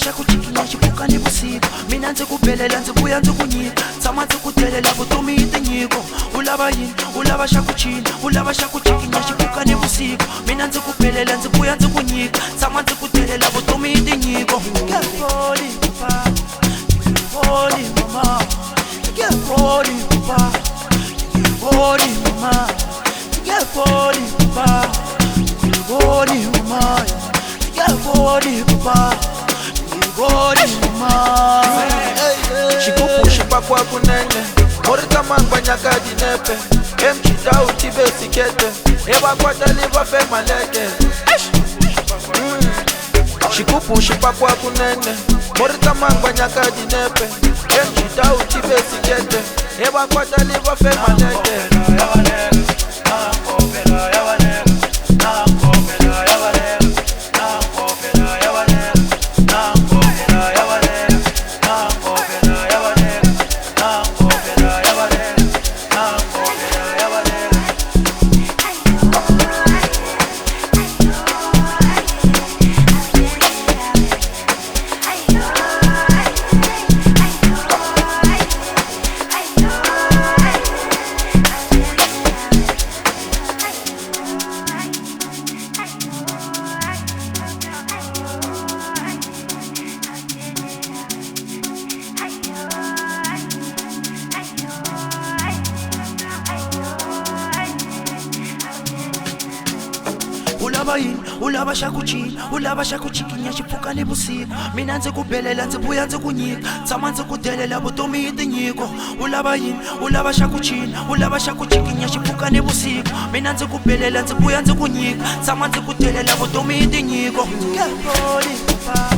xa ku cikinya xipuka ni vusiku mina ndzi ku belela ndzi vuya ndzi ku nyika tshama ndzi ku telela vutomi hi tinyiko u lava yini u lava xa ku cina u lava xa ku cikinya xipuka ni vusiku mina ndzi ku belela ndzi vuya ndzi ku nyika tshama ndzi ku telela vutomi hi tinyiko get ready papa ready mama get ready papa ready mama get ready papa ready mama get ready papa ready mama xigubu xi pakiwa kunene mu ri tamangwa nyaka dinepe emchidau tibesikete evakwatali va femaleke xigubu xi pakiwa kunene mu ri tamangwa nyaka dinepe emchidau tibesikete evakwatali va femaleke ulava yini ulava xa ku cina ulava xa ku cikinya xipuka ni vusiku mina ndzi ku belela ndzi vuya ndzi ku nyika tshama ndzi ku delela vutomi hi tinyiko ulava yini ulava xa ku cina ulava xa ku cikinya xipuka ni vusiku mina ndzi ku belela ndzi vuya ndzi ku nyika tshama ndzi ku delela vutomi hi tinyiko get ready papa